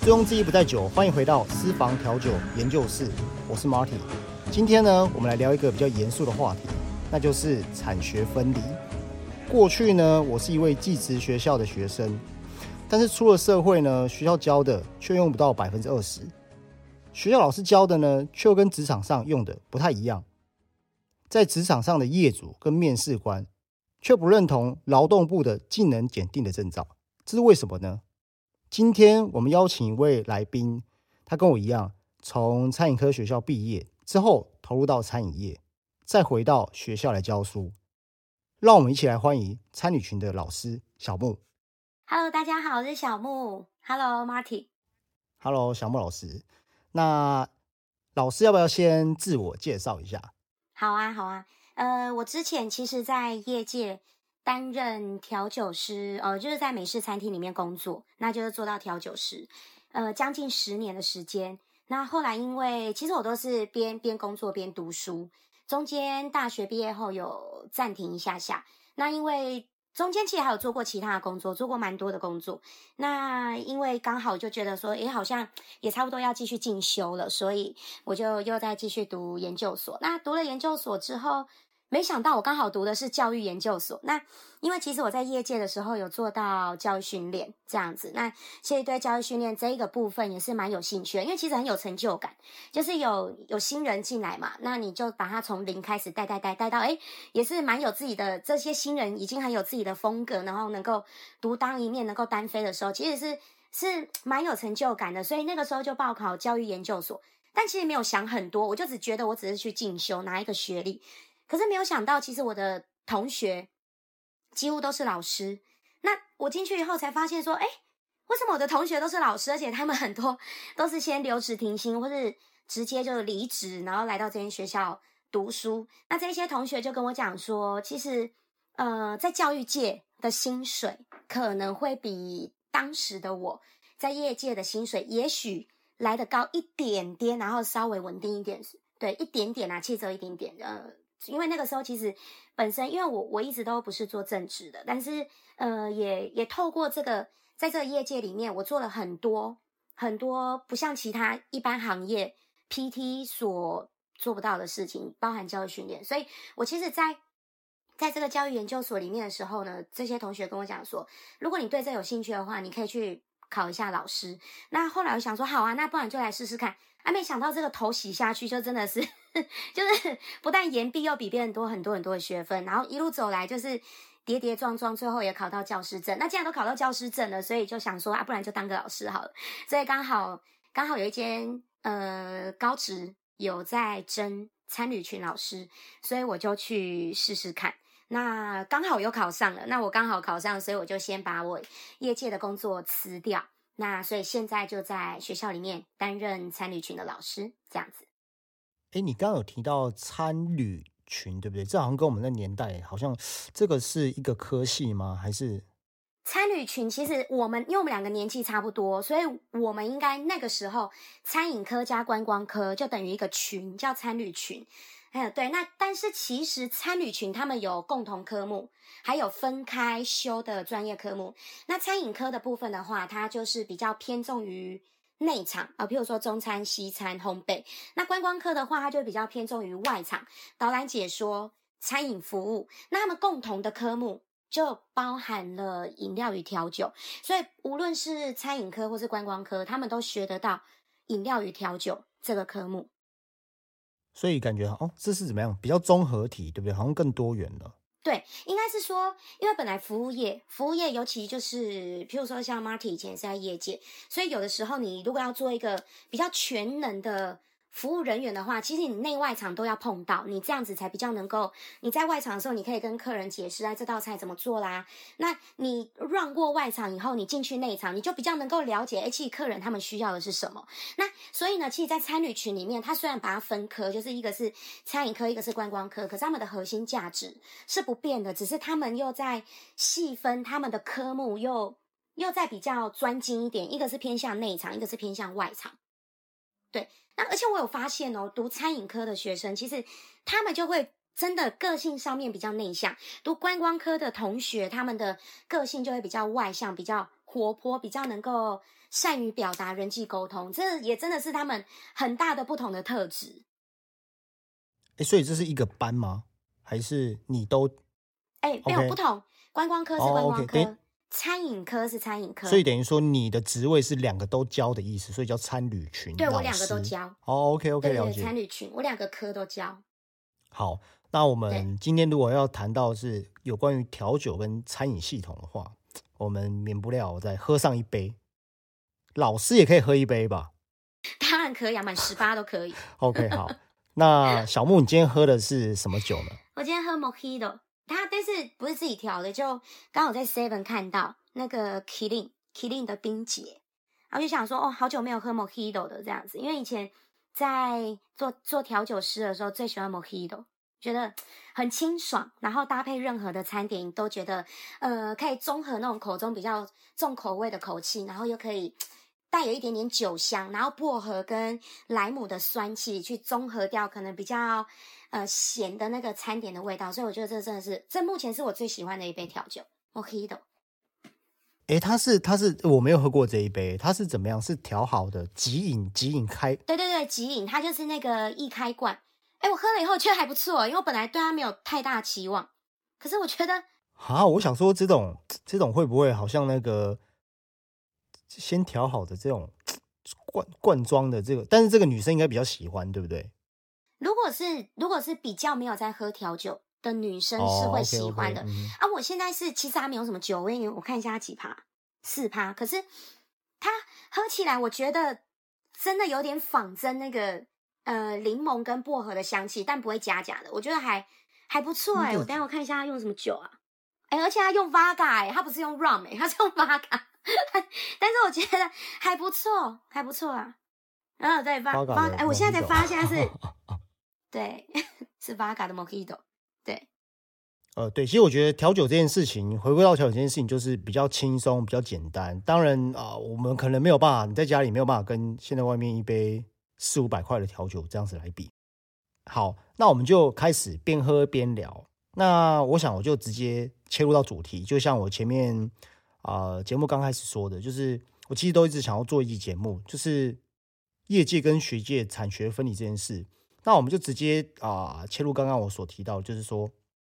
醉翁之意不在酒，欢迎回到私房调酒研究室，我是 Marty。今天呢，我们来聊一个比较严肃的话题，那就是产学分离。过去呢，我是一位技职学校的学生，但是出了社会呢，学校教的却用不到20%，学校老师教的呢，却又跟职场上用的不太一样。在职场上的业主跟面试官却不认同劳动部的技能检定的证照，这是为什么呢？今天我们邀请一位来宾，他跟我一样，从餐饮科学校毕业之后投入到餐饮业，再回到学校来教书。让我们一起来欢迎餐旅群的老师小木。 Hello， 大家好，我是小木。Hello， Marty。 Hello， 小木老师。那老师要不要先自我介绍一下？ 好啊。我之前其实在业界担任调酒师，就是在美式餐厅里面工作，那就是做到调酒师，将近10年的时间。那后来因为其实我都是边工作边读书，中间大学毕业后有暂停一下下。那因为中间其实还有做过其他的工作，做过蛮多的工作。那因为刚好就觉得说，好像也差不多要继续进修了，所以我就又再继续读研究所。那读了研究所之后，没想到我刚好读的是教育研究所。那因为其实我在业界的时候有做到教育训练这样子，那其实对教育训练这一个部分也是蛮有兴趣的，因为其实很有成就感，就是有新人进来嘛，那你就把他从零开始带到也是蛮有自己的，这些新人已经很有自己的风格，然后能够独当一面，能够单飞的时候，其实是蛮有成就感的。所以那个时候就报考教育研究所，但其实没有想很多，我就只觉得我只是去进修拿一个学历。可是没有想到，其实我的同学几乎都是老师。那我进去以后才发现说，为什么我的同学都是老师，而且他们很多都是先留职停薪，或是直接就离职，然后来到这间学校读书。那这些同学就跟我讲说，其实在教育界的薪水可能会比当时的我在业界的薪水也许来得高一点点，然后稍微稳定一点，对，一点点啊，其实只有一点点。因为那个时候其实本身，因为我一直都不是做正职的，但是也透过这个，在这个业界里面，我做了很多不像其他一般行业 PT 所做不到的事情，包含教育训练。所以我其实在这个教育研究所里面的时候呢，这些同学跟我讲说，如果你对这有兴趣的话，你可以去考一下老师。那后来我想说，好啊，那不然就来试试看。没想到这个头洗下去就真的是就是不但延毕，又比别人多很多的学分，然后一路走来就是跌跌撞撞，最后也考到教师证。那既然都考到教师证了，所以就想说不然就当个老师好了。所以刚好有一间高职有在征餐旅群老师，所以我就去试试看。那刚好又考上了，那我刚好考上，所以我就先把我业界的工作辞掉。那所以现在就在学校里面担任餐旅群的老师，这样子。 你刚刚有提到餐旅群，对不对？这好像跟我们的年代，好像这个是一个科系吗？还是餐旅群？其实因为我们两个年纪差不多，所以我们应该那个时候餐饮科加观光科就等于一个群，叫餐旅群。对，那但是其实餐旅群他们有共同科目，还有分开修的专业科目。那餐饮科的部分的话，它就是比较偏重于内场譬如说中餐、西餐、烘焙。那观光科的话，它就比较偏重于外场，导览解说、餐饮服务。那他们共同的科目就包含了饮料与调酒，所以无论是餐饮科或是观光科，他们都学得到饮料与调酒这个科目。 所以感觉这是怎么样？比较综合体，对不对？好像更多元了。 对，应该是说，因为本来服务业尤其就是譬如说像 Marty 以前是在业界，所以有的时候你如果要做一个比较全能的服务人员的话，其实你内外场都要碰到，你这样子才比较能够，你在外场的时候你可以跟客人解释这道菜怎么做啦。那你 run 过外场以后，你进去内场，你就比较能够了解其实客人他们需要的是什么。那所以呢，其实在餐旅群里面，它虽然把它分科，就是一个是餐饮科，一个是观光科，可是他们的核心价值是不变的，只是他们又在细分他们的科目，又在比较专精一点，一个是偏向内场，一个是偏向外场。对，那而且我有发现读餐饮科的学生，其实他们就会真的个性上面比较内向，读观光科的同学，他们的个性就会比较外向，比较活泼，比较能够善于表达人际沟通，这也真的是他们很大的不同的特质。 所以这是一个班吗？还是你都没有不同，观光科是观光科， OK， 餐饮科是餐饮科， 所以等于说你的职位是2个都教的意思，所以叫餐旅群。 对，我2个都教。 OK， 对， 了解。 餐旅群我2个科都教。 好，那我们今天如果要谈到是有关于调酒跟餐饮系统的话，我们免不了再喝上一杯。老师也可以喝一杯吧？ 当然可以啊，满18都可以。 OK， 好。那小木，你今天喝的是什么酒呢？ 我今天喝 Mojito， 但是不是自己调的，就刚好在 Seven 看到那个 Kirin 的冰结，然后就想说，好久没有喝 Mojito 的这样子，因为以前在做调酒师的时候最喜欢 Mojito， 觉得很清爽，然后搭配任何的餐点都觉得可以中和那种口中比较重口味的口气，然后又可以带有一点点酒香，然后薄荷跟莱姆的酸气去综合掉可能比较咸的那个餐点的味道，所以我觉得这真的是目前是我最喜欢的一杯调酒 Mojito。 它是我没有喝过这一杯，它是怎么样？是调好的即饮开？ 对，即饮，它就是那个易开罐。我喝了以后觉得还不错，因为我本来对它没有太大期望，可是我觉得我想说这种会不会好像那个先调好的这种罐装的这个，但是这个女生应该比较喜欢，对不对？如果是比较没有在喝调酒的女生是会喜欢的。我现在其实还没有什么酒味，我看一下它几趴，4%，可是它喝起来我觉得真的有点仿真那个柠檬跟薄荷的香气，但不会假的，我觉得还不错我等一下我看一下它用什么酒啊，而且它用 Vodka 它不是用 Rum 它是用 Vodka 但是我觉得还不错啊。然后对 Vodka 我现在才发现是对是 Vodka 的 Mojito。对对，其实我觉得调酒这件事情，回归到调酒这件事情，就是比较轻松，比较简单。当然我们可能没有办法，你在家里没有办法跟现在外面一杯400-500块的调酒这样子来比。好，那我们就开始边喝边聊。那我想我就直接切入到主题，就像我前面节目刚开始说的，就是我其实都一直想要做一集节目，就是业界跟学界产学分离这件事。那我们就直接切入刚刚我所提到，就是说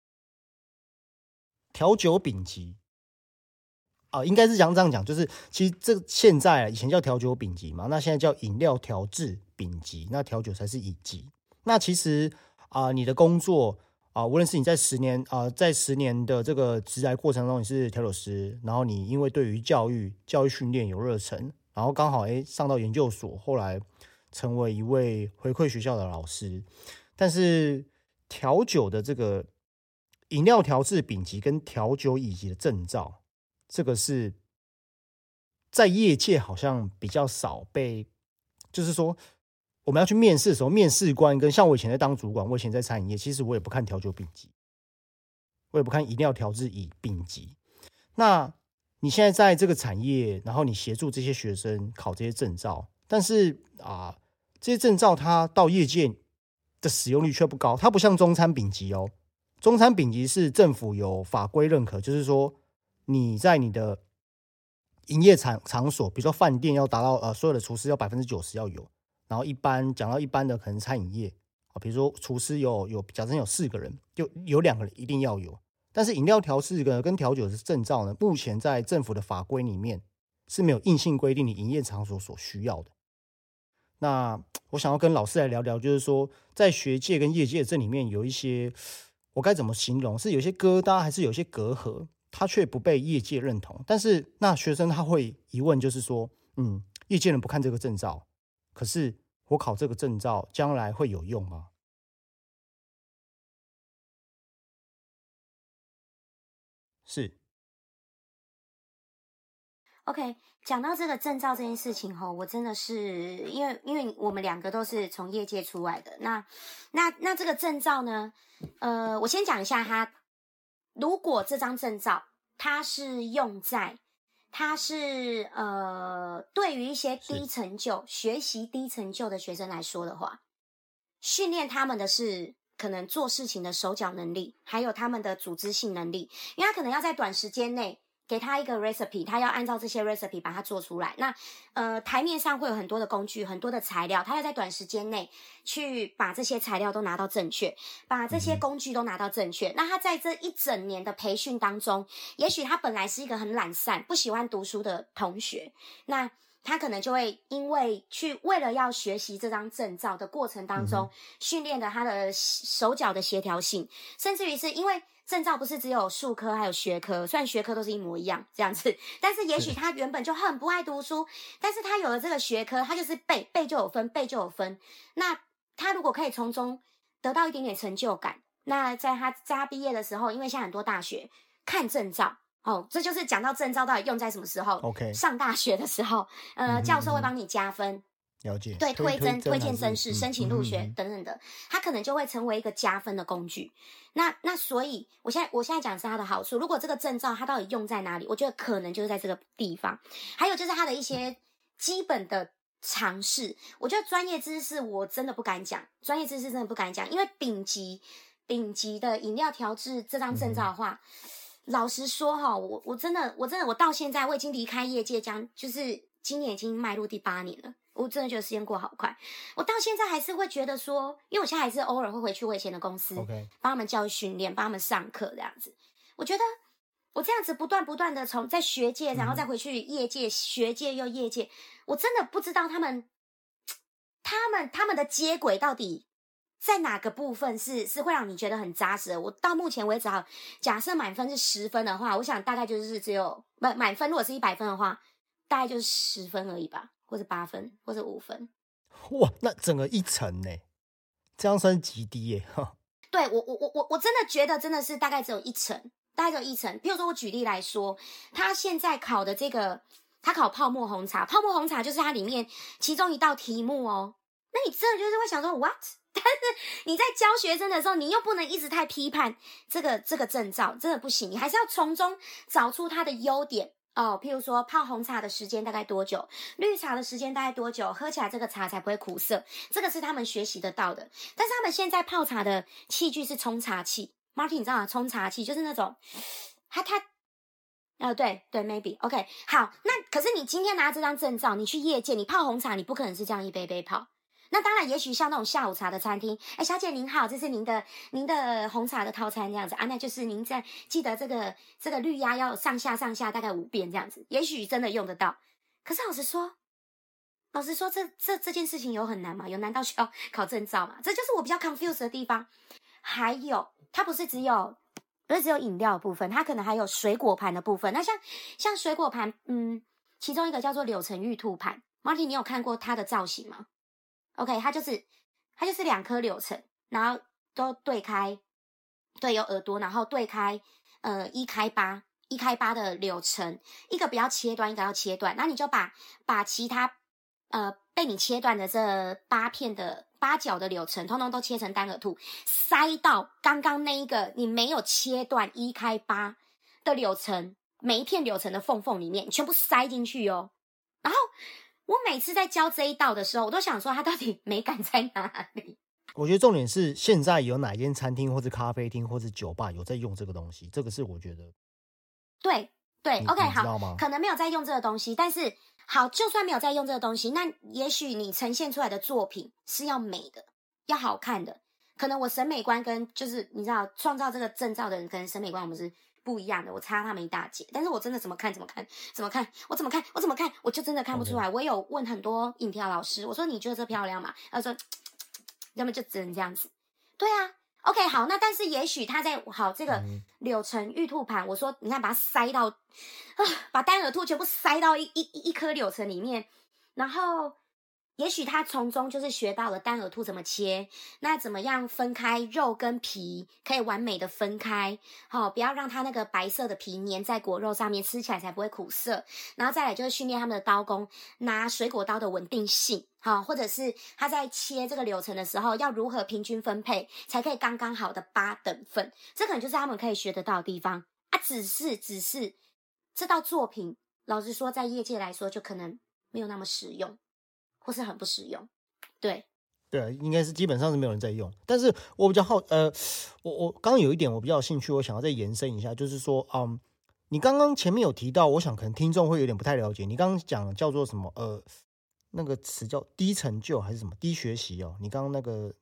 调酒丙级应该是这样讲，就是其实这现在以前叫调酒丙级嘛，那现在叫饮料调制丙级，那调酒才是乙级。那其实你的工作无论是你在10年的这个职涯过程中你是调酒师，然后你因为对于教育训练有热忱，然后刚好上到研究所，后来成为一位回馈学校的老师。但是调酒的这个饮料调制丙级跟调酒乙级的证照，这个是在业界好像比较少被，就是说我们要去面试的时候，面试官跟像我以前在当主管，我以前在餐饮业，其实我也不看调酒丙级，我也不看饮料调制丙级。那你现在在这个产业，然后你协助这些学生考这些证照，但是这些证照它到业界的使用率却不高，它不像中餐丙级哦。中餐丙级是政府有法规认可，就是说你在你的营业场所，比如说饭店要达到所有的厨师要90%要有，然后讲到一般的可能餐饮业比如说厨师假设有4个人，就有2个人一定要有。但是饮料调制跟调酒的证照呢，目前在政府的法规里面是没有硬性规定你营业场所所需要的。那我想要跟老师来聊聊，就是说在学界跟业界这里面有一些，我该怎么形容，是有些疙瘩还是有些隔阂，它却不被业界认同。但是那学生他会疑问，就是说业界人不看这个证照，可是我考这个证照将来会有用吗？是 OK， 讲到这个证照这件事情我真的是因为我们2个都是从业界出来的，那这个证照呢，我先讲一下它，如果这张证照它是对于一些低成就学习低成就的学生来说的话，训练他们的是可能做事情的手脚能力，还有他们的组织性能力，因为他可能要在短时间内给他一个 recipe， 他要按照这些 recipe 把它做出来。那台面上会有很多的工具，很多的材料，他要在短时间内去把这些材料都拿到正确，把这些工具都拿到正确。那他在这一整年的培训当中，也许他本来是一个很懒散、不喜欢读书的同学，那他可能就会因为为了要学习这张证照的过程当中，训练了他的手脚的协调性，甚至于是因为证照不是只有术科还有学科，虽然学科都是一模一样这样子，但是也许他原本就很不爱读书，但是他有了这个学科，他就是背就有分，背就有分。那他如果可以从中得到一点点成就感，那在他毕业的时候，因为现在很多大学看证照。这就是讲到证照到底用在什么时候 ？OK， 上大学的时候，教授会帮你加分， 了解， 对，推荐甄试、申请入学等等的，它可能就会成为一个加分的工具。那所以，我现在讲的是它的好处。如果这个证照它到底用在哪里，我觉得可能就是在这个地方。还有就是它的一些基本的常识，我觉得专业知识我真的不敢讲，因为丙级的饮料调制这张证照的话。老实说哈，我真的我到现在我已经离开业界就是今年已经迈入第8年了，我真的觉得时间过好快。我到现在还是会觉得说，因为我现在还是偶尔会回去我以前的公司，帮他们教育训练，帮他们上课这样子。我觉得我这样子不断的从在学界，然后再回去业界，学界又业界，我真的不知道他们的接轨到底。在哪个部分是会让你觉得很扎实的？我到目前为止假设满分是10分的话，我想大概就是只有满分如果是100分的话，大概就是10分而已吧，或者8分，或者5分。 哇，那整个1层呢？这样算是极低耶。 对，我真的觉得真的是大概只有1层，比如说我举例来说，他现在考的这个，他考泡沫红茶就是它里面其中一道题目哦。那你真的就是会想说 what？但是你在教学生的时候，你又不能一直太批判这个证照，真的不行。你还是要从中找出它的优点哦。譬如说，泡红茶的时间大概多久，绿茶的时间大概多久，喝起来这个茶才不会苦涩，这个是他们学习得到的。但是他们现在泡茶的器具是冲茶器 ，Martin 你知道吗？冲茶器就是那种，对 ，maybe OK 好。那可是你今天拿这张证照，你去业界，你泡红茶，你不可能是这样一杯杯泡。那当然，也许像那种下午茶的餐厅，小姐您好，这是您的红茶的套餐这样子啊，那就是您在记得这个绿压要上下大概5遍这样子，也许真的用得到。可是老实说，这件事情有很难吗？有难到需要考证照吗？这就是我比较 confused 的地方。还有，它不是只有饮料的部分，它可能还有水果盘的部分。那像水果盘，其中一个叫做柳橙玉兔盘 ，Martin 你有看过它的造型吗？OK， 它就是2颗柳橙，然后都对开，对，有耳朵，然后对开1开8的柳橙，一个不要切断，一个要切断，然后你就把其他被你切断的这8角的柳橙，通通都切成单耳兔，塞到刚刚那一个你没有切断1开8的柳橙，每一片柳橙的缝里面，你全部塞进去哦，然后。我每次在教这一道的时候，我都想说它到底美感在哪里？ 我觉得重点是现在有哪间餐厅或者咖啡厅或者酒吧有在用这个东西，这个是我觉得对 OK 好， 吗？ 可能没有在用这个东西，但是好，就算没有在用这个东西，那也许你呈现出来的作品是要美的，要好看的。可能我审美观跟就是你知道创造这个证照的人，可能审美观我们是不一样的，我差他们一大截。但是我真的怎么看，我就真的看不出来。我有问很多影调老师，我说你觉得这漂亮吗？他说，要么就只能这样子。对啊 ，OK 好，那但是也许他在这个柳橙玉兔盘，我说你看把它塞到把单耳兔全部塞到一颗柳橙里面，然后。也许他从中就是学到了单耳兔怎么切，那怎么样分开肉跟皮，可以完美的分开，不要让它那个白色的皮粘在果肉上面，吃起来才不会苦涩。然后再来就是训练他们的刀工，拿水果刀的稳定性，或者是他在切这个柳橙的时候，要如何平均分配，才可以刚刚好的8等份。这可能就是他们可以学得到的地方啊。只是这道作品，老实说，在业界来说，就可能没有那么实用。或是很不实用，对， 应该是基本上是没有人在用。但是我比较我刚刚有一点我比较有兴趣，我想要再延伸一下，就是说， 你刚刚前面有提到，我想可能听众会有点不太了解，你刚刚讲叫做什么？那个词叫低成就还是什么低学习哦？你刚刚那个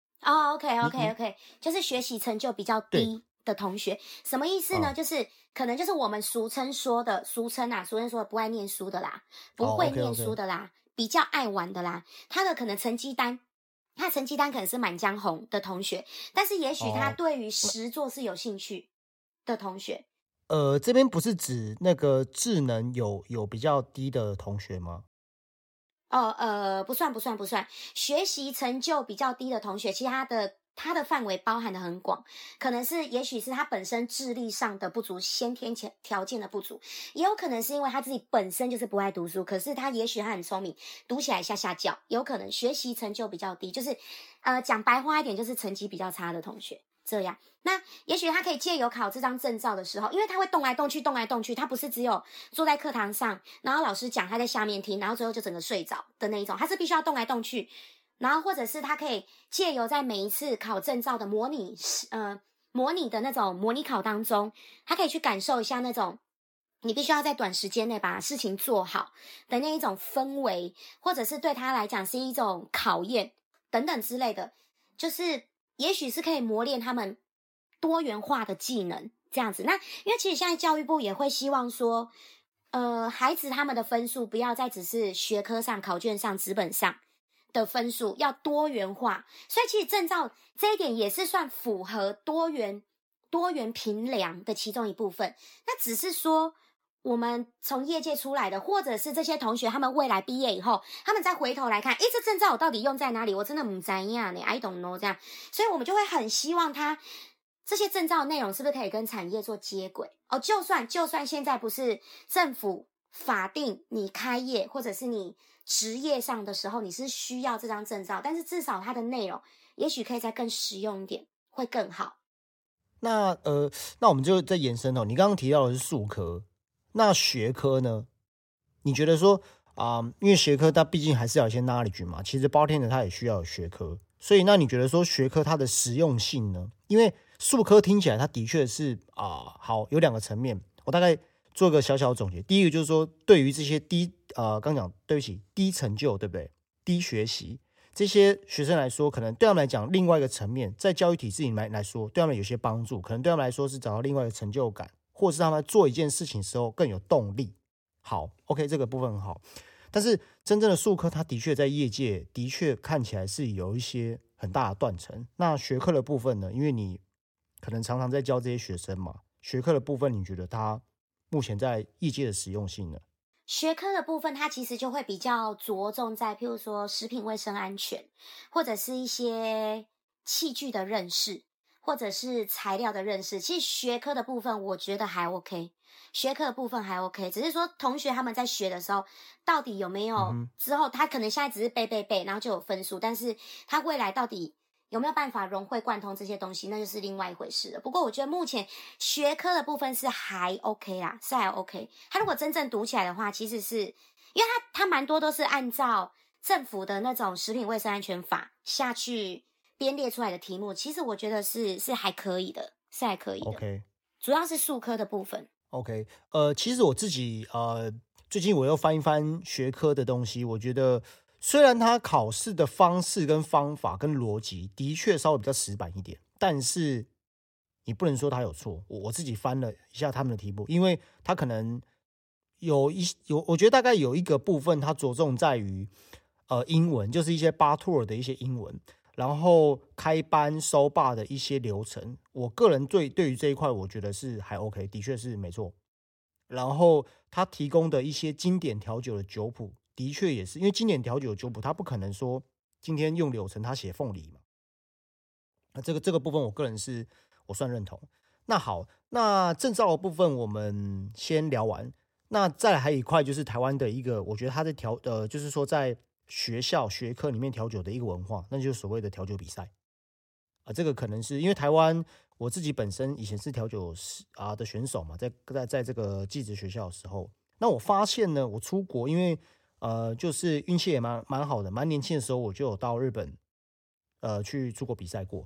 OK，就是学习成就比较低的同学，什么意思呢？就是可能就是我们俗称说的不爱念书的啦，不会念书的啦，比较爱玩的啦，他的可能成绩单可能是满江红的同学，但是也许他对于实作是有兴趣的同学。 这边不是指那个智能有比较低的同学吗？ 不算，学习成就比较低的同学，其实他的范围包含的很广，可能是也许是他本身智力上的不足，先天条件的不足，也有可能是因为他自己本身就是不爱读书，可是他也许他很聪明，读起来下叫，有可能学习成就比较低，就是讲白话一点，就是成绩比较差的同学。这样，那也许他可以借由考这张证照的时候，因为他会动来动去，他不是只有坐在课堂上，然后老师讲他在下面听，然后最后就整个睡着的那一种，他是必须要动来动去，然后或者是他可以借由在每一次考证照的模拟的那种模拟考当中，他可以去感受一下那种你必须要在短时间内把事情做好的那一种氛围，或者是对他来讲是一种考验等等之类的，就是也许是可以磨练他们多元化的技能这样子。那因为其实现在教育部也会希望说孩子他们的分数不要再只是学科上考卷上纸本上的分数，要多元化，所以其实证照这一点也是算符合多元评量的其中一部分。那只是说我们从业界出来的，或者是这些同学他们未来毕业以后，他们再回头来看，这证照我到底用在哪里，我真的不知道呢 I don't know 这样，所以我们就会很希望他这些证照的内容是不是可以跟产业做接轨就算现在不是政府法定你开业或者是你职业上的时候你是需要这张证照，但是至少它的内容也许可以再更实用一点，会更好。 那我们就再延伸你刚刚提到的是术科，那学科呢？你觉得说因为学科它毕竟还是要有一些 knowledge 嘛，其实 bartender 它也需要有学科，所以那你觉得说学科它的实用性呢？因为术科听起来它的确是好，有两个层面，我大概做个小小总结。第一个就是说，对于这些低成就，对不对？低学习这些学生来说，可能对他们来讲，另外一个层面，在教育体制里面来说，对他们有些帮助，可能对他们来说是找到另外一个成就感，或是他们做一件事情的时候更有动力。好 ，OK， 这个部分很好。但是真正的术科，它的确在业界的确看起来是有一些很大的断层。那学科的部分呢？因为你可能常常在教这些学生嘛，学科的部分，你觉得它目前在业界的实用性呢？ 学科的部分，它其实就会比较着重在，譬如说食品卫生安全，或者是一些器具的认识，或者是材料的认识。其实学科的部分，我觉得还 OK， 学科的部分还 OK， 只是说同学他们在学的时候，到底有没有之后，他可能现在只是背，然后就有分数，但是他未来到底有没有办法融会贯通这些东西，那就是另外一回事了。不过我觉得目前学科的部分是还 OK 啦，是还 OK。他如果真正读起来的话，其实是因为他蛮多都是按照政府的那种食品卫生安全法下去编列出来的题目，其实我觉得是还可以的，是还可以的。 OK， 主要是术科的部分。 OK， 其实我自己最近我又翻一翻学科的东西，我觉得虽然它考试的方式跟方法跟逻辑的确稍微比较死板一点，但是你不能说它有错。我自己翻了一下他们的题目，因为它可能我觉得大概有一个部分它着重在于英文，就是一些 bar tour 的一些英文，然后开班收霸的一些流程，我个人对于这一块我觉得是还 OK， 的确是没错。然后他提供的一些经典调酒的酒谱，的确也是因为经典调酒的酒谱，他不可能说今天用柳橙他写凤梨嘛。那这个部分我个人是我算认同。那好，那证照的部分我们先聊完。那再来还有一块就是台湾的一个，我觉得他在就是说在学校学科里面调酒的一个文化，那就是所谓的调酒比赛这个可能是因为台湾我自己本身以前是调酒的选手嘛，在这个技职学校的时候，那我发现呢，我出国，因为就是运气也蛮好的，蛮年轻的时候我就有到日本去出国比赛过。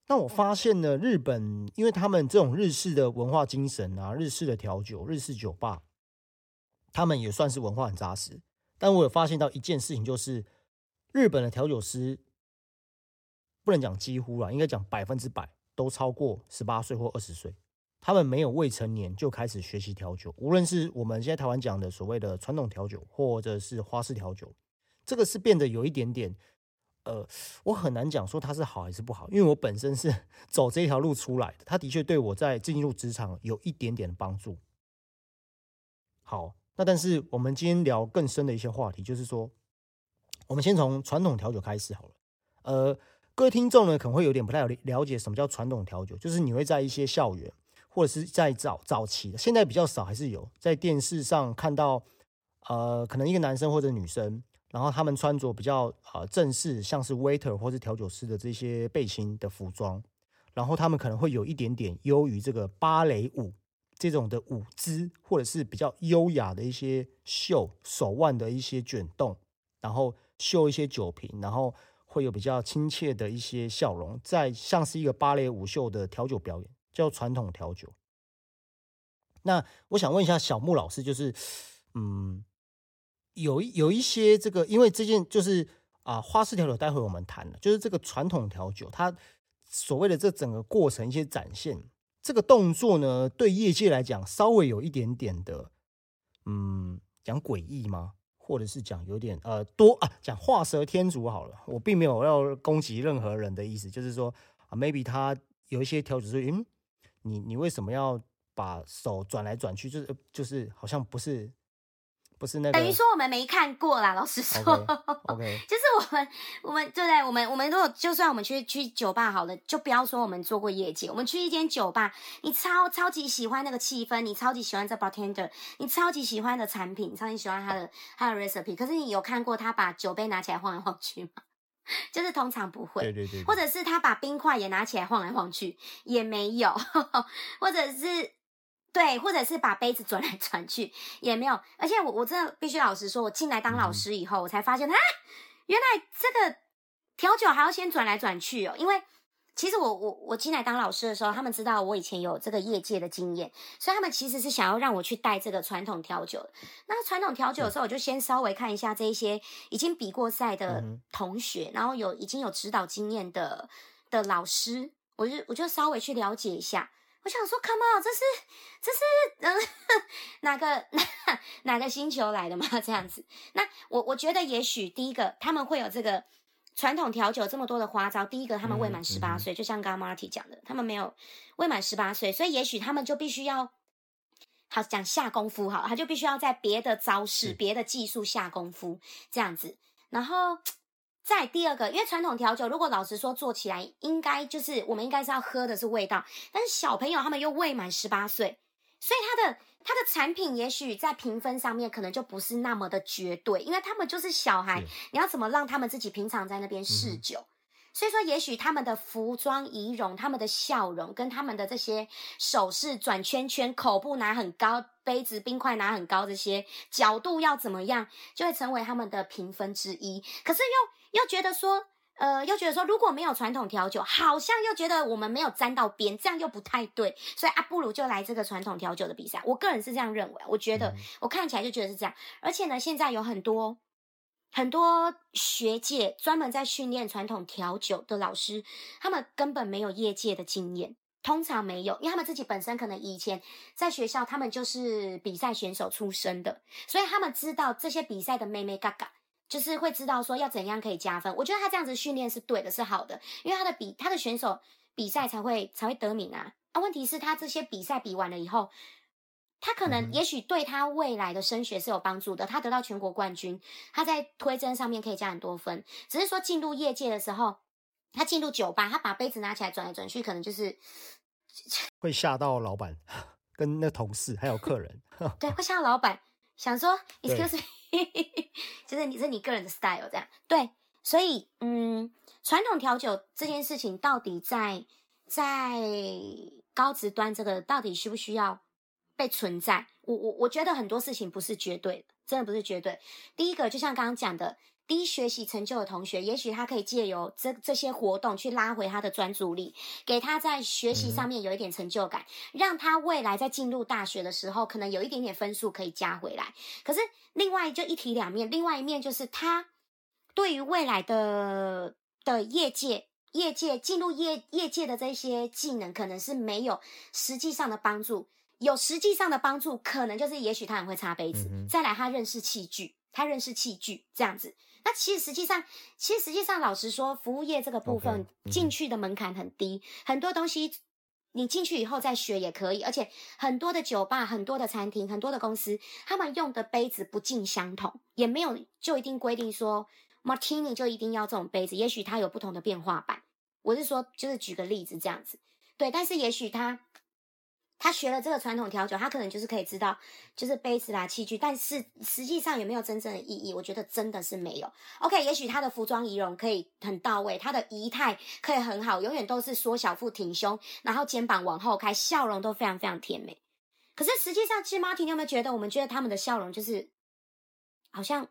那我发现呢，日本因为他们这种日式的文化精神啊，日式的调酒、日式酒吧，他们也算是文化很扎实。但我有发现到一件事情，就是日本的调酒师不能讲几乎啦，应该讲100%都超过18岁或20岁。他们没有未成年就开始学习调酒，无论是我们现在台湾讲的所谓的传统调酒，或者是花式调酒，这个是变得有一点点，我很难讲说它是好还是不好，因为我本身是走这条路出来的，它的确对我在进入职场有一点点的帮助。好，那但是我们今天聊更深的一些话题，就是说，我们先从传统调酒开始好了。各位听众呢可能会有点不太了解什么叫传统调酒，就是你会在一些校园，或者是在早期的，现在比较少，还是有在电视上看到，可能一个男生或者女生，然后他们穿着比较正式，像是 waiter 或是调酒师的这些背心的服装，然后他们可能会有一点点优于这个芭蕾舞这种的舞姿，或者是比较优雅的一些秀，手腕的一些卷动，然后秀一些酒瓶，然后会有比较亲切的一些笑容，在像是一个芭蕾舞秀的调酒表演，叫传统调酒。那我想问一下小木老师，就是有一些这个，因为这件就是花式调酒，待会我们谈了，就是这个传统调酒，它所谓的这整个过程一些展现，这个动作呢，对业界来讲稍微有一点点的，讲诡异吗？或者是讲有点讲画蛇添足好了，我并没有要攻击任何人的意思，就是说maybe 他有一些调酒师，你为什么要把手转来转去，就是好像不是那个， 等于说我们没看过啦，老实说 OK 就是我们对不对？我们如果就算我们去酒吧好了，就不要说我们做过业界，我们去一间酒吧，你超级喜欢那个气氛，你超级喜欢这 bartender， 你超级喜欢的产品，超级喜欢他的 recipe， 可是你有看过他把酒杯拿起来晃来晃去吗？就是通常不会， 对， 或者是他把冰块也拿起来晃来晃去，也没有，或者是。对，或者是把杯子转来转去也没有，而且我真的必须老实说，我进来当老师以后，我才发现原来这个调酒还要先转来转去哦。因为其实我进来当老师的时候，他们知道我以前有这个业界的经验，所以他们其实是想要让我去带这个传统调酒。那传统调酒的时候，我就先稍微看一下这一些已经比过赛的同学，然后已经有指导经验的老师，我就稍微去了解一下。我想说 ，Come on， 这是哪个星球来的吗？这样子，那我觉得也许第一个他们会有这个传统调酒这么多的花招。第一个，他们未满18岁，就像刚刚 Marty 讲的，他们没有未满18岁，所以也许他们就必须要好讲下功夫好了，他就必须要在别的招式、别的技术下功夫这样子，然后。再第二个，因为传统调酒，如果老实说做起来，应该就是我们应该是要喝的是味道，但是小朋友他们又未满18岁，所以他的产品也许在评分上面可能就不是那么的绝对，因为他们就是小孩，你要怎么让他们自己平常在那边试酒？所以说，也许他们的服装仪容、他们的笑容跟他们的这些手势转圈圈、口部拿很高、杯子冰块拿很高，这些角度要怎么样，就会成为他们的评分之一。可是又觉得说，如果没有传统调酒，好像又觉得我们没有沾到边，这样又不太对，所以不如就来这个传统调酒的比赛。我个人是这样认为，我觉得我看起来就觉得是这样。而且呢，现在有很多学界专门在训练传统调酒的老师，他们根本没有业界的经验，通常没有，因为他们自己本身可能以前在学校他们就是比赛选手出身的，所以他们知道这些比赛的妹妹嘎嘎，就是会知道说要怎样可以加分。我觉得他这样子训练是对的，是好的，因为他的选手比赛才会得名啊。问题是他这些比赛比完了以后，他可能也许对他未来的升学是有帮助的，他得到全国冠军，他在推甄上面可以加很多分。只是说进入业界的时候，他进入酒吧，他把杯子拿起来转来转去，可能就是会吓到老板跟那同事还有客人。 对，会吓到老板，想说 excuse me， 就是你个人的 style 这样。对，所以传统调酒这件事情到底在高职端这个到底需不需要被存在？我觉得很多事情不是绝对的，真的不是绝对。第一个就像刚刚讲的， 低学习成就的同学，也许他可以借由这些活动去拉回他的专注力，给他在学习上面有一点成就感，让他未来在进入大学的时候，可能有一点点分数可以加回来。可是另外就一体两面，另外一面就是他对于未来的业界进入业界的这些技能，可能是没有实际上的帮助。有实际上的帮助，可能就是也许他很会擦杯子，再来他认识器具这样子。那其实实际上，老实说，服务业这个部分进去的门槛很低，很多东西你进去以后再学也可以，而且很多的酒吧、很多的餐厅、很多的公司，他们用的杯子不尽相同，也没有就一定规定说 Martini 就一定要这种杯子，也许它有不同的变化版。我是说，就是举个例子这样子，对，但是也许他学了这个传统调酒，他可能就是可以知道就是杯子啦器具，但是实际上有没有真正的意义，我觉得真的是没有。 OK， 也许他的服装仪容可以很到位，他的仪态可以很好，永远都是缩小腹挺胸，然后肩膀往后开，笑容都非常非常甜美。可是实际上，其实 Martin 你有没有觉得，我们觉得他们的笑容就是好像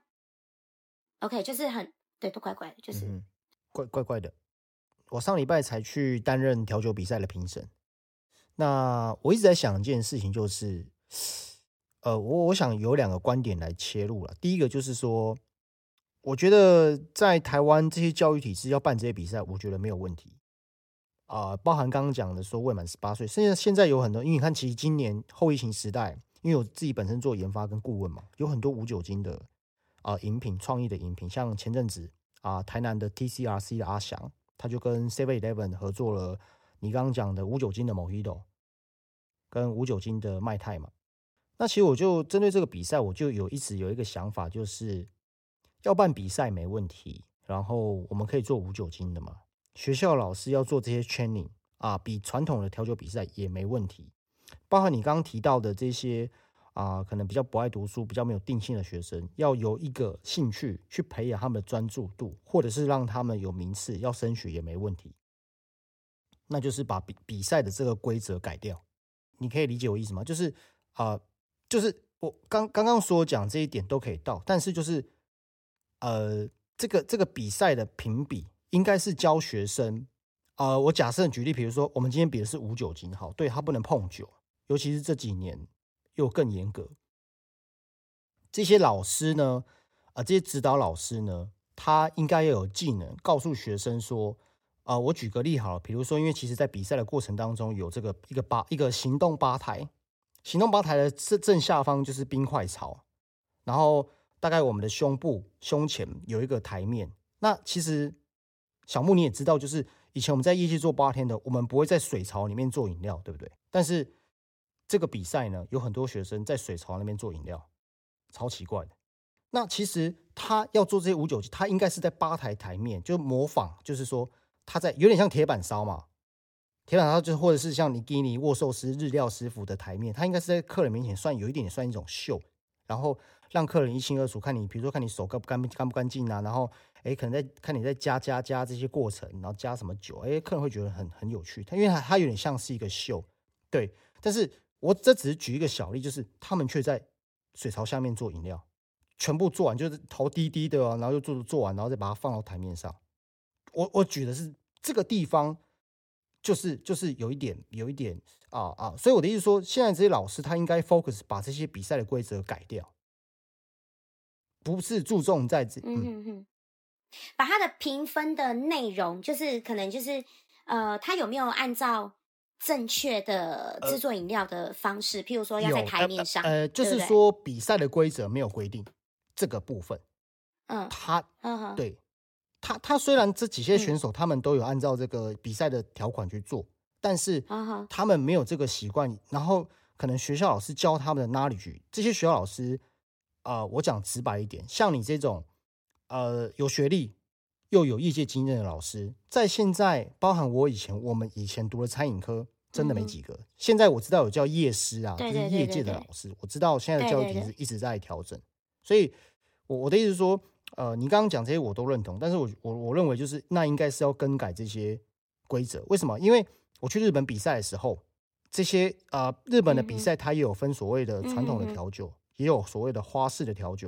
OK， 就是很对，都怪怪的，就是怪的。我上礼拜才去担任调酒比赛的评审，那我一直在想一件事情，就是我想有2个观点来切入了。第一个就是说，我觉得在台湾这些教育体制要办这些比赛，我觉得没有问题包含刚刚讲的说未满18岁，甚至现在有很多，因为你看，其实今年后疫情时代，因为我自己本身做研发跟顾问嘛，有很多无酒精的饮品，创意的饮品，像前阵子台南的 TCRC 的阿翔，他就跟 7-Eleven 合作了你刚刚讲的无酒精的 Mojito 跟无酒精的麦泰嘛。那其实我就针对这个比赛，我就一直有一个想法，就是要办比赛没问题，然后我们可以做无酒精的嘛。学校老师要做这些 training 比传统的调酒比赛也没问题。包含你刚刚提到的这些可能比较不爱读书、比较没有定性的学生，要有一个兴趣去培养他们的专注度，或者是让他们有名次，要升学也没问题。那就是把比赛的这个规则改掉。你可以理解我意思吗？就是我刚刚所讲这一点都可以到，但是就是这个比赛的评比应该是教学生我假设举例，比如说我们今天比的是无酒精，好，对，他不能碰酒，尤其是这几年又更严格。这些老师呢，这些指导老师呢，他应该要有技能，告诉学生说，我举个例好了，比如说，因为其实在比赛的过程当中，有这个一个行动吧台，行动吧台的正下方就是冰块槽，然后大概我们的胸前有一个台面。那其实小木你也知道，就是以前我们在业界做bartender，我们不会在水槽里面做饮料，对不对？但是这个比赛呢，有很多学生在水槽那边做饮料，超奇怪的。那其实他要做这些无酒精，他应该是在吧台台面，就模仿，就是说他在有点像铁板烧嘛，铁板烧就是或者是像尼基尼握寿司日料师傅的台面，他应该是在客人面前有一点算一种秀，然后让客人一清二楚，看你比如说看你手干不干净然后可能看你在加这些过程，然后加什么酒，客人会觉得很有趣，因为他有点像是一个秀，对。但是我这只是举一个小例，就是他们却在水槽下面做饮料，全部做完就是头低低的然后就做完，然后再把它放到台面上。我举的是这个地方，就是有一点所以我的意思说，现在这些老师他应该 focus 把这些比赛的规则改掉，不是注重在把他的评分的内容，就是可能就是他有没有按照正确的制作饮料的方式，譬如说要在台面上， 就是说比赛的规则没有规定这个部分。对，他虽然这几些选手他们都有按照这个比赛的条款去做，但是他们没有这个习惯，然后可能学校老师教他们的 knowledge， 这些学校老师我讲直白一点，像你这种有学历又有业界经验的老师，在现在包含我们以前读的餐饮科，真的没几个。现在我知道有叫业师就是业界的老师，我知道现在的教育体制一直在调整，所以我的意思是说，你刚刚讲这些我都认同，但是我认为就是那应该是要更改这些规则。为什么？因为我去日本比赛的时候，这些日本的比赛它也有分所谓的传统的调酒，也有所谓的花式的调酒。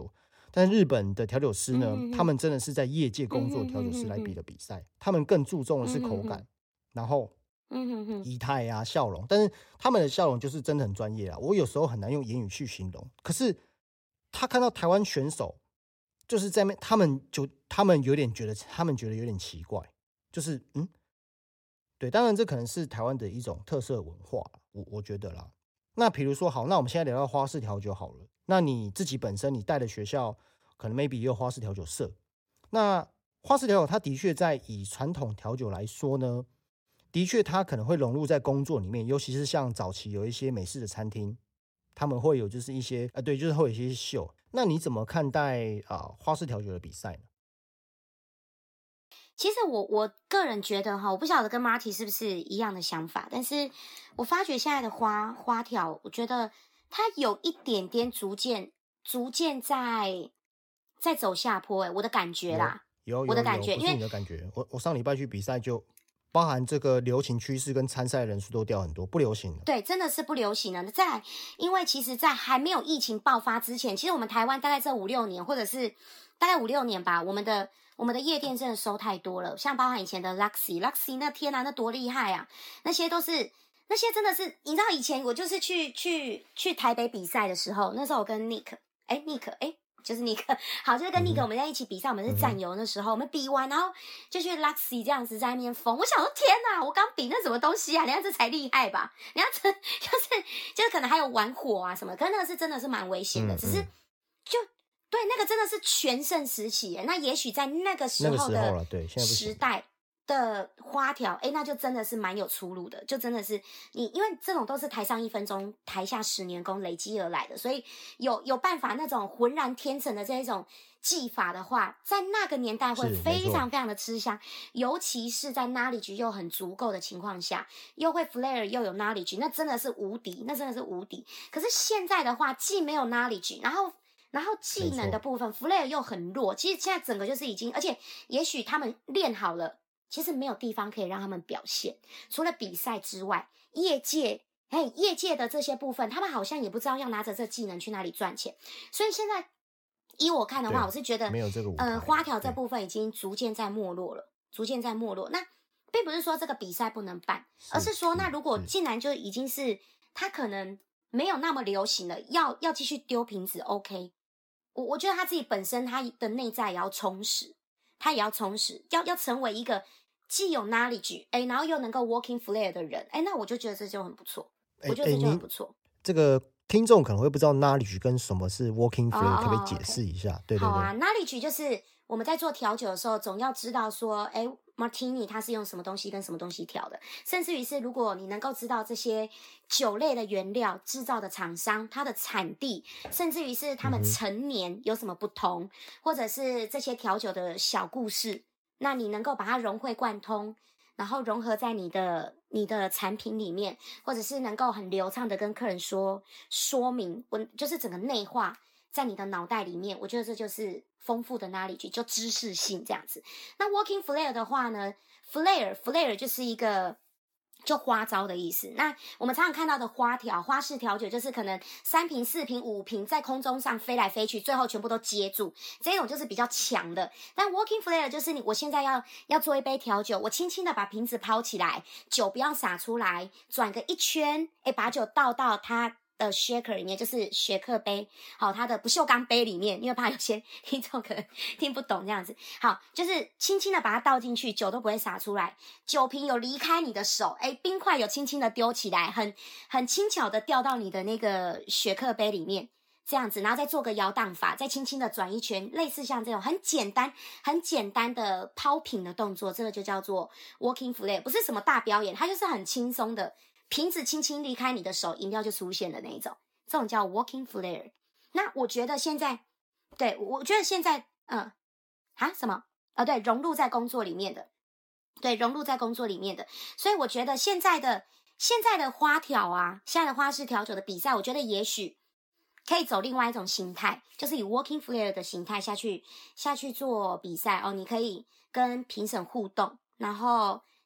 但日本的调酒师呢， 嗯哼哼他们真的是在业界工作的调酒师来比的比赛，他们更注重的是口感，然后仪态啊、笑容，但是他们的笑容就是真的很专业啊，我有时候很难用言语去形容。可是他看到台湾选手，就是在他们有点觉得，他们觉得有点奇怪，就是对，当然这可能是台湾的一种特色文化，我觉得啦。那比如说好，那我们现在聊到花式调酒好了，那你自己本身你带的学校可能 maybe 也有花式调酒社，那花式调酒它的确在以传统调酒来说呢，的确它可能会融入在工作里面，尤其是像早期有一些美式的餐厅，他们会有就是一些对，就是会有一些秀。那你怎么看待花式调酒的比赛呢？ 其实我个人觉得哈，我不晓得跟 Marty 是不是一样的想法，但是我发觉现在的花条，我觉得它有一点点逐渐在走下坡，我的感觉啦，我的感觉， 不是你的感觉。我上礼拜去比赛就包含这个流行趋势跟参赛人数都掉很多，不流行了。 对，真的是不流行了。再来，因为其实在还没有疫情爆发之前，其实我们台湾大概这5-6年，或者是大概5-6年吧，我们的夜店真的收太多了，像包含以前的 Luxy， 那天啊，那多厉害啊！那些真的是，你知道以前我就是去台北比赛的时候，那时候我跟 Nick， 就是Nick， 好，就是跟 Nick 我们在一起比赛，我们是战友的时候，我们比完然后就去 Luxy 这样子在那边疯。我想说天哪，我刚比那什么东西啊？人家这才厉害吧？人家这就是可能还有玩火啊什么，可是那个是真的是蛮危险的，只是就。对，那个真的是全盛时期耶。那也许在那个时候的时代的花条，那就真的是蛮有出路的。就真的是你，因为这种都是台上1分钟，台下10年功累积而来的，所以有办法那种浑然天成的这一种技法的话，在那个年代会非常非常的吃香，尤其是在 knowledge 又很足够的情况下，又会 flare 又有 knowledge， 那真的是无敌，那真的是无敌。可是现在的话，既没有 knowledge，然后技能的部分 flare 又很弱，其实现在整个就是已经，而且也许他们练好了，其实没有地方可以让他们表现，除了比赛之外，业界的这些部分，他们好像也不知道要拿着这技能去哪里赚钱，所以现在依我看的话，我是觉得没有这个舞台花条这部分已经逐渐在没落了，那并不是说这个比赛不能办，而是说那如果既然就已经是他可能没有那么流行了，要继续丢瓶子 OK。我觉得他自己本身他的内在也要充实，要成为一个既有 knowledge 然后又能够 walking flare 的人，那我就觉得这就很不错，我觉得这就很不错。 这个听众可能会不知道 knowledge 跟什么是 walking flare，可不可以解释一下？对对对。 好啊 ，knowledge 就是我们在做调酒的时候，总要知道说Martini 它是用什么东西跟什么东西调的，甚至于是如果你能够知道这些酒类的原料制造的厂商它的产地，甚至于是他们陈年有什么不同，或者是这些调酒的小故事，那你能够把它融会贯通，然后融合在你的产品里面，或者是能够很流畅的跟客人说明，就是整个内化在你的脑袋里面，我觉得这就是丰富的 knowledge， 就知识性这样子。那 walking flare 的话呢 ，flare 就是一个就花招的意思。那我们常常看到的花式调酒，就是可能3瓶、4瓶、5瓶在空中上飞来飞去，最后全部都接住，这种就是比较强的。但 walking flare 就是我现在要做一杯调酒，我轻轻的把瓶子抛起来，酒不要洒出来，转个一圈，把酒倒到它的 shaker 里面，就是雪克杯，好，它的不锈钢杯里面，因为怕有些听众可能听不懂这样子，好，就是轻轻的把它倒进去，酒都不会洒出来，酒瓶有离开你的手，冰块有轻轻的丢起来，很轻巧的掉到你的那个雪克杯里面，这样子，然后再做个摇荡法，再轻轻的转一圈，类似像这种很简单的抛瓶的动作，这个就叫做 walking flare， 不是什么大表演，它就是很轻松的。瓶子轻轻离开你的手，饮料就出现的那一种，这种叫 walking flare。那我觉得现在，对，我觉得现在，什么？对，融入在工作里面的，所以我觉得现在的花条啊，现在的花式调酒的比赛，我觉得也许可以走另外一种形态，就是以 walking flare 的形态下去做比赛哦。你可以跟评审互动，然后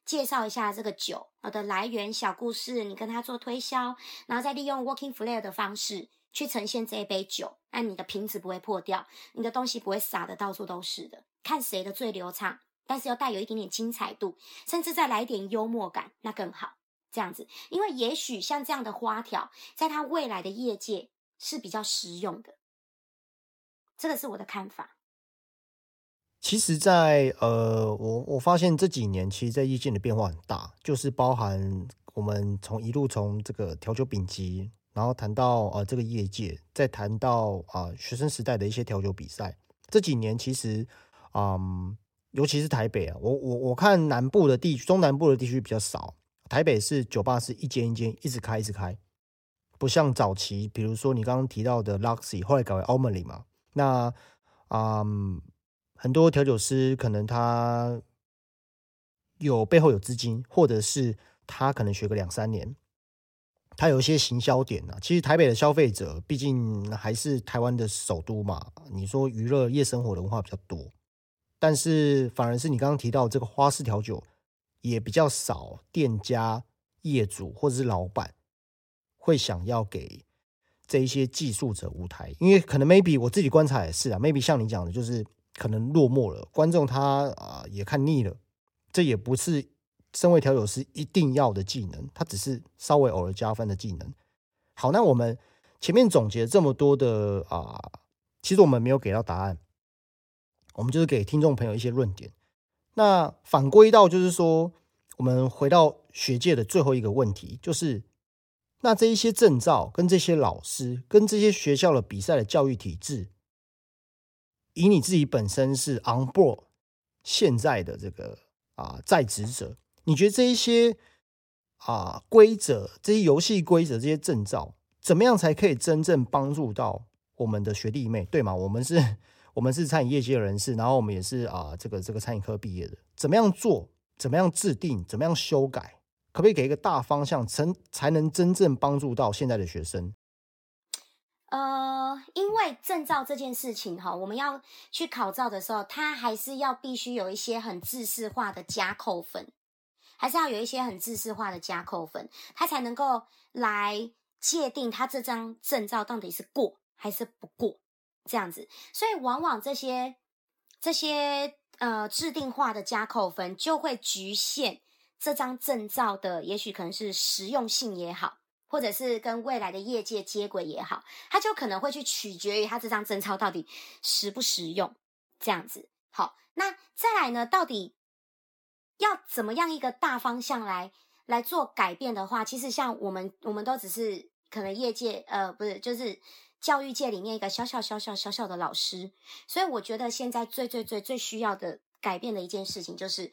介绍一下这个酒的来源、小故事，你跟他做推销，然后再利用 working flair 的方式去呈现这一杯酒，那你的瓶子不会破掉，你的东西不会洒得到处都是的，看谁的最流畅，但是又带有一点点精彩度，甚至再来一点幽默感，那更好。这样子，因为也许像这样的花条，在他未来的业界是比较实用的，这个是我的看法。 其实我发现这几年，其实在业界的变化很大，就是包含我们一路从这个调酒丙级，然后谈到这个业界，再谈到学生时代的一些调酒比赛。这几年其实尤其是台北啊，我看南部的中南部的地区比较少。台北是酒吧是一间一间一直开，不像早期，比如说你刚刚提到的 Luxy， 后来改为 Omni 嘛。那很多调酒师可能他背后有资金，或者是他可能学个2-3年，他有一些行销点啊。其实台北的消费者毕竟还是台湾的首都嘛，你说娱乐夜生活的文化比较多，但是反而是你刚刚提到这个花式调酒也比较少店家、业主或者是老板会想要给这一些技术者舞台，因为可能 maybe 我自己观察也是啊 ，maybe 像你讲的，就是可能落寞了，观众他也看腻了，这也不是身为调酒师一定要的技能，它只是稍微偶尔加分的技能。好，那我们前面总结这么多的其实我们没有给到答案，我们就是给听众朋友一些论点。那反归到就是说，我们回到学界的最后一个问题，就是那这一些证照跟这些老师跟这些学校的比赛的教育体制，以你自己本身是 on board 现在的这个在职者，你觉得这一些规则、这些游戏规则、这些证照，怎么样才可以真正帮助到我们的学弟妹？对吗？我们是餐饮业界的人士，然后我们也是这个餐饮科毕业的，怎么样做？怎么样制定？怎么样修改？可不可以给一个大方向，才能真正帮助到现在的学生？ 因为证照这件事情我们要去考照的时候，它还是必须有一些很制式化的加扣分，它才能够来界定它这张证照到底是过还是不过这样子。所以往往这些制定化的加扣分就会局限这张证照的，也许可能是实用性也好，或者是跟未来的业界接轨也好，它就可能会去取决于它这张证照到底实不实用这样子。好，那再来呢，到底要怎么样一个大方向来做改变的话，其实像我们都只是可能业界不是，就是教育界里面一个小小的老师。所以我觉得现在最需要的改变的一件事情就是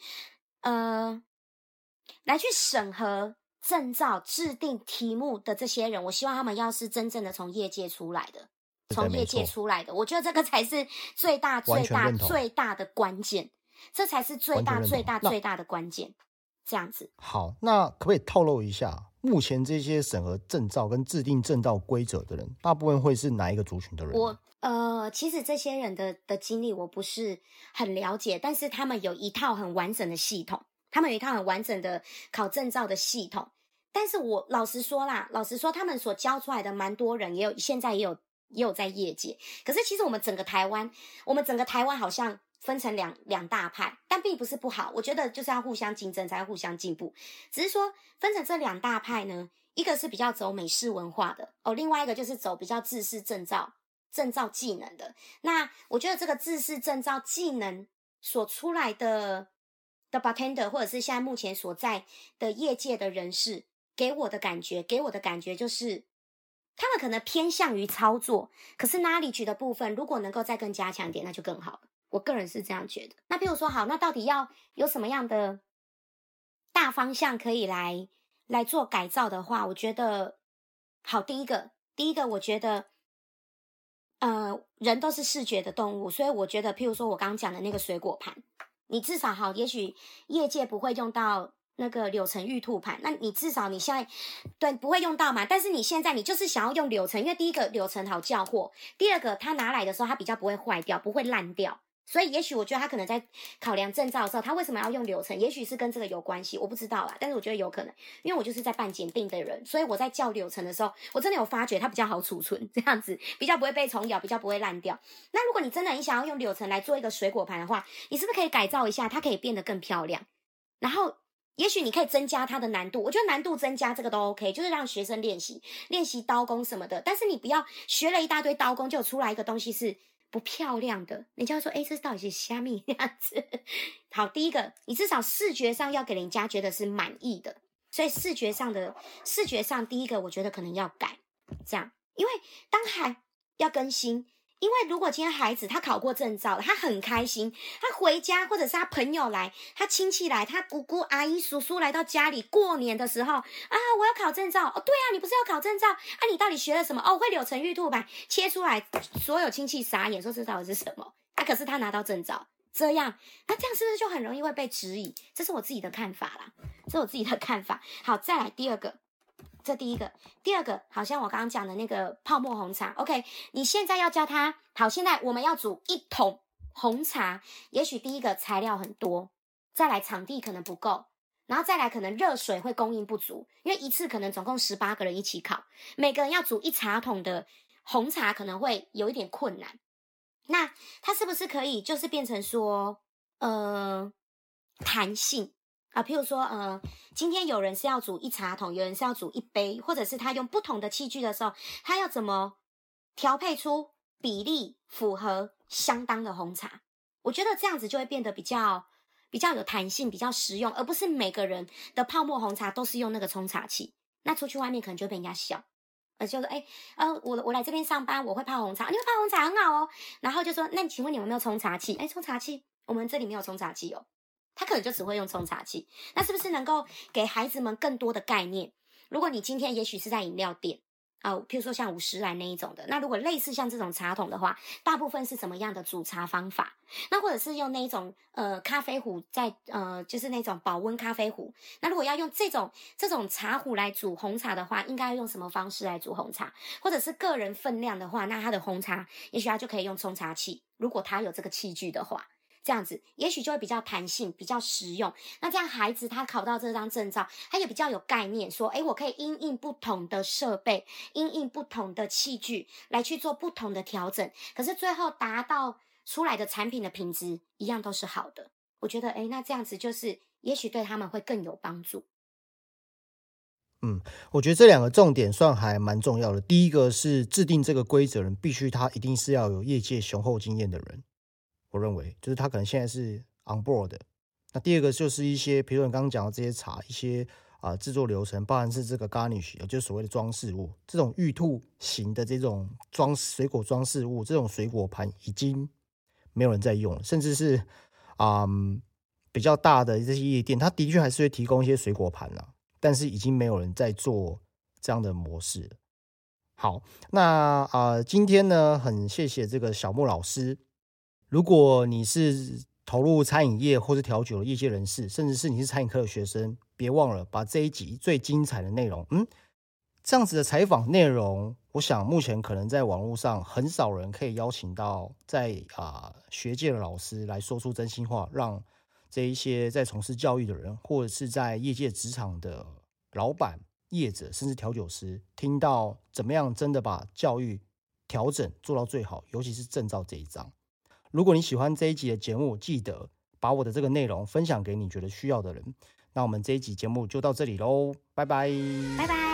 来去审核证照、制定题目的这些人，我希望他们要是真正的从业界出来的，我觉得这个才是最大的关键，这才是最大的关键。这样子。 好，那可不可以透露一下，目前这些审核证照跟制定证照规则的人，大部分会是哪一个族群的人？ 其实这些人的经历我不是很了解，但是他们有一套很完整的系统。考证照的系统，但是我老实说，他们所教出来的蛮多人，现在也有在业界。可是其实我们整个台湾好像分成两大派，但并不是不好，我觉得就是要互相竞争，才会互相进步。只是说分成这两大派呢，一个是比较走美式文化的另外一个就是走比较制式证照技能的。那我觉得这个制式证照技能所出来的 bartender， 或者是现在目前所在的业界的人士，给我的感觉就是他们可能偏向于操作，可是 knowledge 的部分如果能够再更加强一点，那就更好了。我个人是这样觉得。那比如说好，那到底要有什么样的大方向可以来做改造的话，我觉得好，第一个我觉得人都是视觉的动物，所以我觉得譬如说我刚刚讲的那个水果盘，你至少好，也许业界不会用到那个柳橙玉兔盘，那你至少你现在对不会用到嘛，但是你现在你就是想要用柳橙，因为第一个柳橙好叫货，第二个它拿来的时候它比较不会坏掉，不会烂掉， 所以也许我觉得他可能在考量证照的时候，他为什么要用流程，也许是跟这个有关系，我不知道啦，但是我觉得有可能，因为我就是在办检定的人，所以我在校流程的时候，我真的有发觉它比较好储存，这样子比较不会被虫咬，比较不会烂掉。那如果你真的想要用流程来做一个水果盘的话，你是不是可以改造一下，它可以变得更漂亮，然后也许你可以增加它的难度，我觉得难度增加这个都 OK， 就是让学生练习刀工什么的，但是你不要学了一大堆刀工，就出来一个东西是不漂亮的，人家会说这到底是虾米这样子。好，第一个，你至少视觉上要给人家觉得是满意的，所以视觉上第一个我觉得可能要改，这样，因为当还要更新。因为如果今天孩子他考过证照了，他很开心，他回家或者是他朋友来，他亲戚来，他姑姑阿姨叔叔来到家里过年的时候啊，我要考证照哦，对啊，你不是要考证照啊？你到底学了什么？哦，会柳橙玉兔吧，切出来，所有亲戚傻眼，说这到底是什么？可是他拿到证照，这样是不是就很容易会被质疑？这是我自己的看法啦，好，再来第二个。这第一个，第二个，好像我刚刚讲的那个泡沫红茶 ，OK， 你现在要教他，好，现在我们要煮1桶红茶，也许第一个材料很多，再来场地可能不够，然后再来可能热水会供应不足，因为一次可能总共18个人一起烤，每个人要煮1茶桶的红茶可能会有一点困难。那它是不是可以就是变成说，弹性？譬如说，今天有人是要煮1茶桶，有人是要煮1杯，或者是他用不同的器具的时候，他要怎么调配出比例符合相当的红茶？我觉得这样子就会变得比较有弹性，比较实用，而不是每个人的泡沫红茶都是用那个冲茶器，那出去外面可能就会被人家笑。就说我来这边上班，我会泡红茶，你会泡红茶很好哦。然后就说，那请问你们有没有冲茶器？冲茶器，我们这里没有冲茶器哦。他可能就只会用冲茶器，那是不是能够给孩子们更多的概念？如果你今天也许是在饮料店譬如说像50兰那一种的，那如果类似像这种茶桶的话，大部分是怎么样的煮茶方法？那或者是用那一种咖啡壶在就是那种保温咖啡壶，那如果要用这种茶壶来煮红茶的话，应该要用什么方式来煮红茶？或者是个人分量的话，那他的红茶也许他就可以用冲茶器，如果他有这个器具的话。这样子也许就会比较弹性，比较实用。那这样孩子他考到这张证照，他也比较有概念，说我可以因应不同的设备，因应不同的器具来去做不同的调整，可是最后达到出来的产品的品质一样都是好的。我觉得那这样子就是也许对他们会更有帮助。 我觉得这2个重点算还蛮重要的。第一个是制定这个规则人必须他一定是要有业界雄厚经验的人，我认为就是他可能现在是 on board 的。那第二个就是一些比如你刚刚讲的这些茶，一些制作流程，包含是这个 garnish， 就是所谓的装饰物，这种玉兔型的这种水果装饰物，这种水果盘已经没有人在用了，甚至是比较大的这些夜店，它的确还是会提供一些水果盘啦，但是已经没有人在做这样的模式了。好，那今天呢，很谢谢这个小木老师。如果你是投入餐饮业或是调酒的业界人士，甚至是你是餐饮科的学生，别忘了把这一集最精彩的内容，这样子的采访内容，我想目前可能在网络上很少人可以邀请到在学界的老师来说出真心话，让这一些在从事教育的人，或者是在业界职场的老板、业者，甚至调酒师，听到怎么样真的把教育调整做到最好，尤其是证照这一章。如果你喜欢这一集的节目，记得把我的这个内容分享给你觉得需要的人。那我们这一集节目就到这里咯，拜拜， 拜拜。